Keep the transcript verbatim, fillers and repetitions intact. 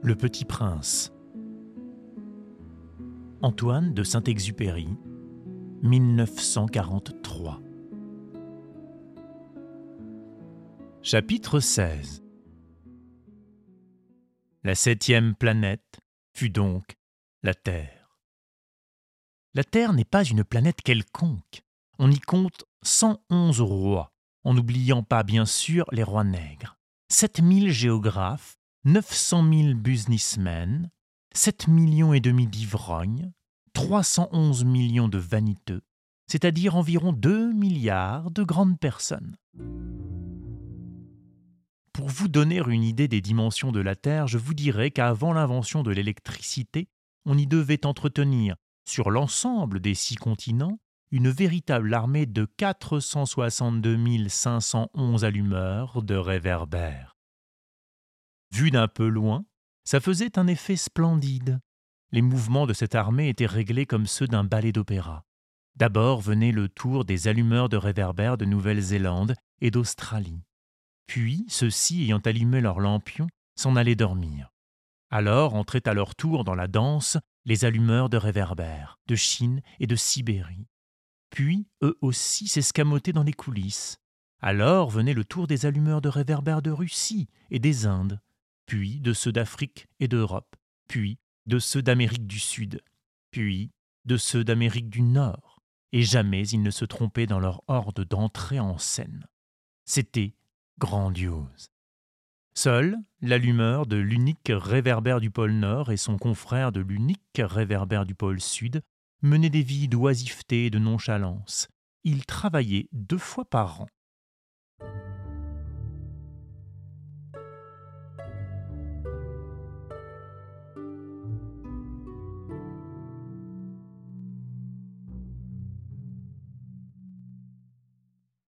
Le Petit Prince. Antoine de Saint-Exupéry, mille neuf cent quarante-trois. Chapitre seize. La septième planète fut donc la Terre. La Terre n'est pas une planète quelconque. On y compte cent onze rois, en n'oubliant pas bien sûr les rois nègres, sept mille géographes, neuf cent mille businessmen, sept millions et demi d'ivrognes, trois cent onze millions de vaniteux, c'est-à-dire environ deux milliards de grandes personnes. Pour vous donner une idée des dimensions de la Terre, je vous dirais qu'avant l'invention de l'électricité, on y devait entretenir, sur l'ensemble des six continents, une véritable armée de quatre cent soixante-deux mille cinq cent onze allumeurs de réverbères. Vu d'un peu loin, ça faisait un effet splendide. Les mouvements de cette armée étaient réglés comme ceux d'un ballet d'opéra. D'abord venait le tour des allumeurs de réverbères de Nouvelle-Zélande et d'Australie. Puis, ceux-ci, ayant allumé leurs lampions, s'en allaient dormir. Alors entraient à leur tour dans la danse les allumeurs de réverbères de Chine et de Sibérie. Puis, eux aussi s'escamotaient dans les coulisses. Alors venait le tour des allumeurs de réverbères de Russie et des Indes, puis de ceux d'Afrique et d'Europe, puis de ceux d'Amérique du Sud, puis de ceux d'Amérique du Nord, et jamais ils ne se trompaient dans leur ordre d'entrée en scène. C'était grandiose. Seul l'allumeur de l'unique réverbère du pôle Nord et son confrère de l'unique réverbère du pôle Sud menaient des vies d'oisiveté et de nonchalance. Ils travaillaient deux fois par an.